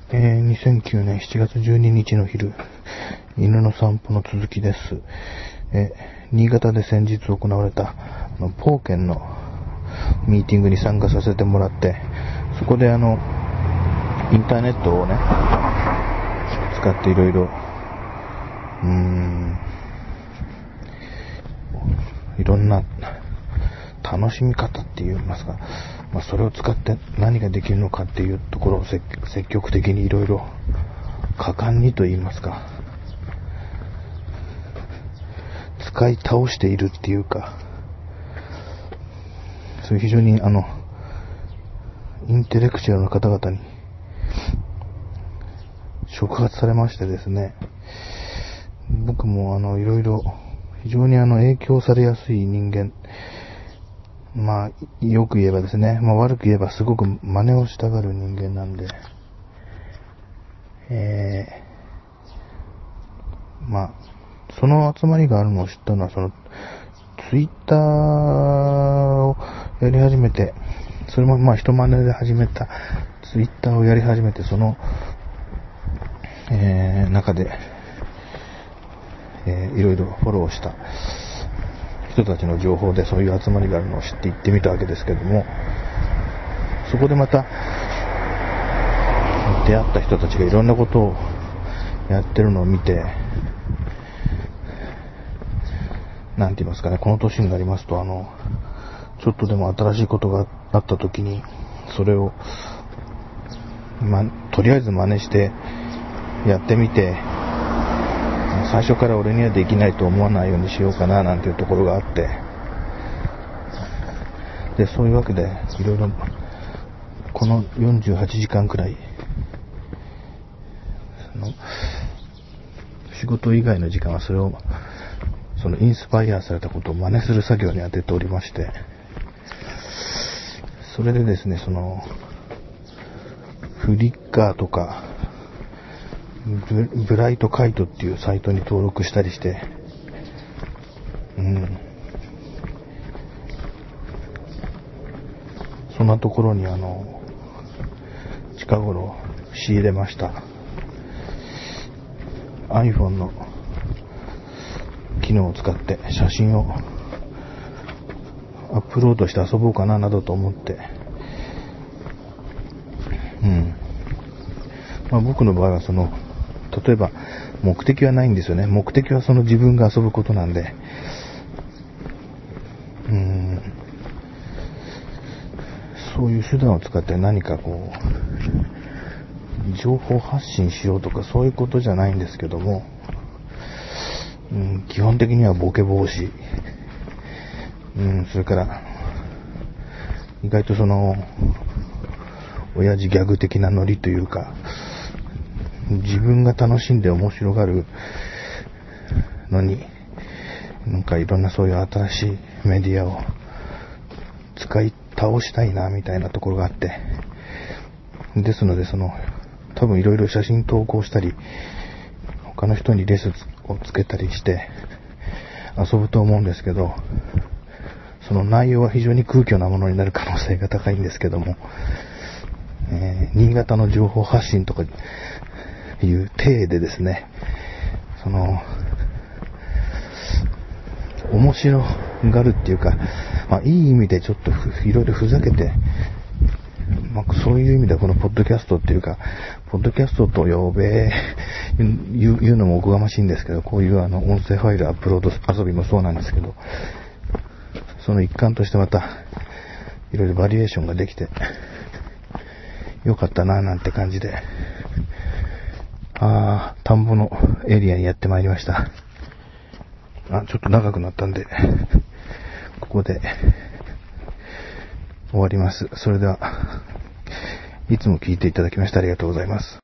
2009年7月12日の昼、犬の散歩の続きです。新潟で先日行われたポーケンのミーティングに参加させてもらって、そこでインターネットをね、使っていろいろいろんな楽しみ方って言いますか、それを使って何ができるのかっていうところを積極的にいろいろ果敢にと言いますか、使い倒しているっていうか、そういう非常にインテレクチュアルな方々に触発されましてですね、僕もいろいろ非常に影響されやすい人間、よく言えばですね、悪く言えばすごく真似をしたがる人間なんで、その集まりがあるのを知ったのは、そのツイッターをやり始めて、それも人真似で始めたツイッターをやり始めて、その、中で、いろいろフォローした人たちの情報でそういう集まりがあるのを知って行ってみたわけですけども、そこでまた出会った人たちがいろんなことをやってるのを見て、なんて言いますかね、この年になりますとちょっとでも新しいことがあった時にそれをとりあえず真似してやってみて、最初から俺にはできないと思わないようにしようかななんていうところがあって、でそういうわけでいろいろこの48時間くらい仕事以外の時間はそれをそのインスパイアされたことを真似する作業に当てておりまして、それでですね、そのフリッカーとかブライトカイトっていうサイトに登録したりして、そんなところに近頃仕入れました iPhone の機能を使って写真をアップロードして遊ぼうかななどと思って、僕の場合は例えば目的はないんですよね。目的はその自分が遊ぶことなんで、そういう手段を使って何か情報発信しようとかそういうことじゃないんですけども、基本的にはボケ防止、それから意外と親父ギャグ的なノリというか、自分が楽しんで面白がるのになんかいろんなそういう新しいメディアを使い倒したいなみたいなところがあって、ですので多分いろいろ写真投稿したり他の人にレスをつけたりして遊ぶと思うんですけど、その内容は非常に空虚なものになる可能性が高いんですけども、新潟の情報発信とかいう体でですね、面白がるっていうか、いい意味でちょっといろいろふざけて、そういう意味ではこのポッドキャストっていうか、ポッドキャストと呼べ言うのもおこがましいんですけど、こういう音声ファイルアップロード遊びもそうなんですけど、その一環としてまたいろいろバリエーションができてよかったななんて感じで、田んぼのエリアにやってまいりました。ちょっと長くなったんでここで終わります。それでは、いつも聞いていただきましてありがとうございます。